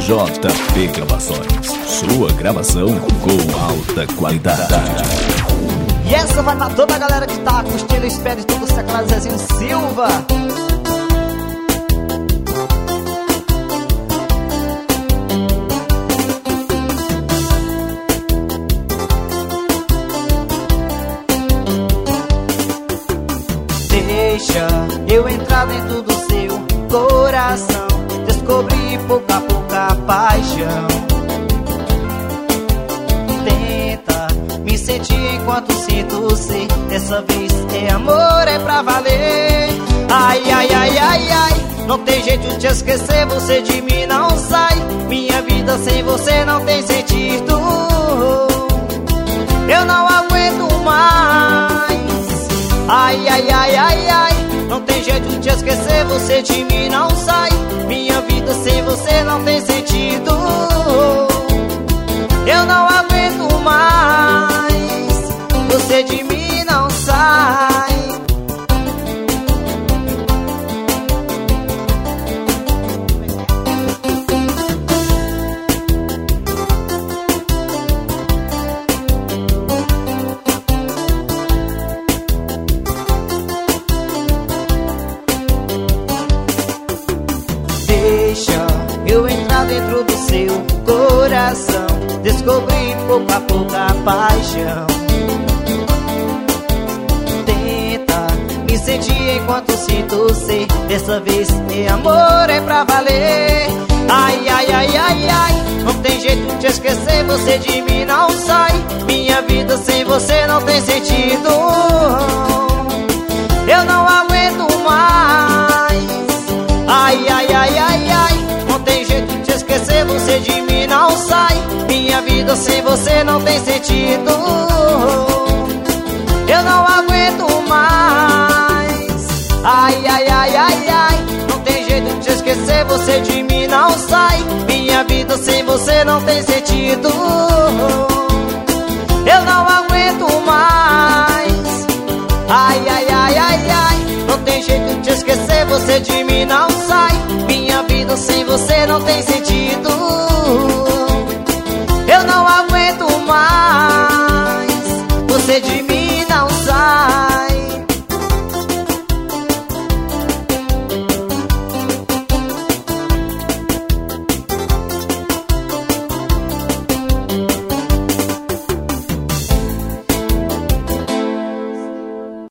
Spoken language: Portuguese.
JP Gravações, sua gravação com alta qualidade. E essa vai pra toda a galera que tá curtindo, espero todo o Seclar Zezinho Silva. Deixa eu entrar dentro do seu coração, descobrir pouco a pouco a paixão. Tenta me sentir enquanto sinto você. Dessa vez é amor, é pra valer. Ai, ai, ai, ai, ai, não tem jeito de esquecer, você de mim não sai. Minha vida sem você não tem sentido. Eu não aguento mais. Ai, ai, ai, ai, ai, não tem jeito de esquecer, você de mim não sai. Minha vida sem você não tem sentido. Eu não aguento mais, você de mim não sai. Deixa eu entrar dentro do seu coração, descobrir pouco a pouco a paixão. Tenta me sentir enquanto sinto você. Dessa vez é amor, é pra valer. Ai, ai, ai, ai, ai, não tem jeito de esquecer, você de mim não sai. Minha vida sem você não tem sentido. Eu não aguento mais. Ai, ai, ai, ai, ai, não tem jeito de esquecer, você de mim não sai. Minha vida sem você não tem sentido. Eu não aguento mais. Ai, ai, ai, ai, ai, não tem jeito de esquecer, você de mim não sai. Minha vida sem você não tem sentido. Eu não aguento mais. Ai, ai, ai, ai, ai, não tem jeito de esquecer, você de mim não sai. Minha vida sem você não tem sentido.